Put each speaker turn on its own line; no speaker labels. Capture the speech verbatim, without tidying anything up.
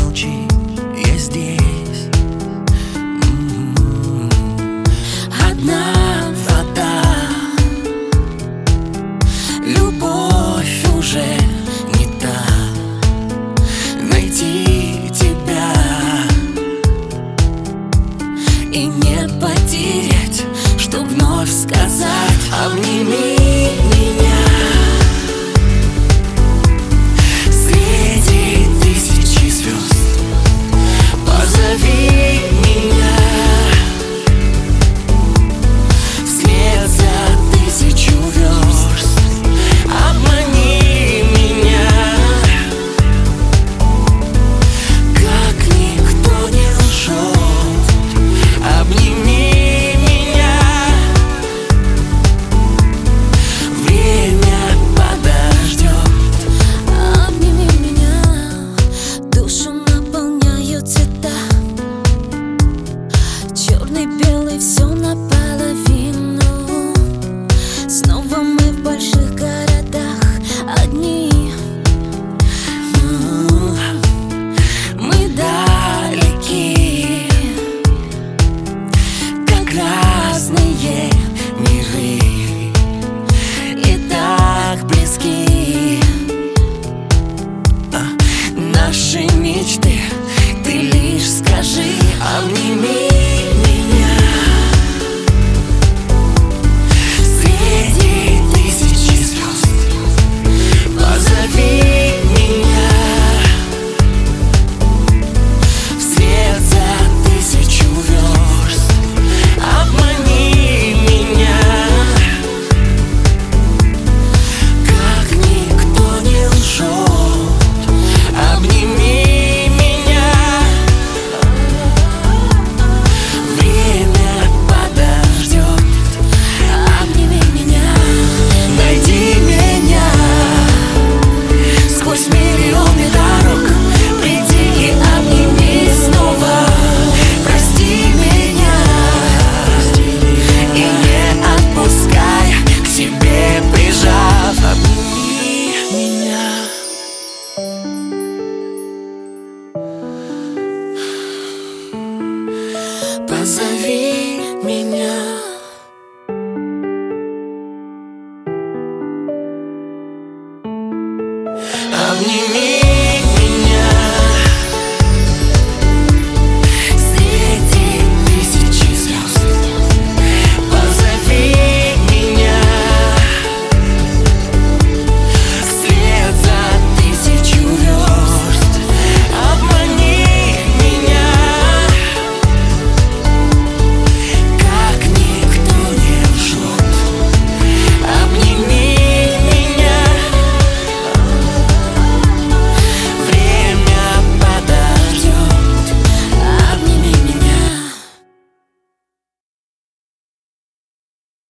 молчи, я здесь. М-м-м. Одна вода, любовь уже не та. Найти тебя и не потерять, чтоб вновь сказать: обними меня. Среди тысячи звезд позови меня. Вслед за тысячу верст обмани меня. Как никто не лжет, обними меня. Время подождет.
Обними меня, душу наполняют цвета. Черный, белый, все наполовину. Снова мы в больших городах одни.
Мы далеки, как разные миры, и так близки. А, наши мечты, ты лишь скажи: обними меня. Среди тысячи звезд позови меня. Вслед за тысячу верст обмани меня. Как никто не лжет, обними меня. Время подождет. Обними меня. Найди меня сквозь миллионы дорог. Приди и обними снова. Прости меня и не отпускай, к себе прижав. Обними меня. Позови меня. Обними.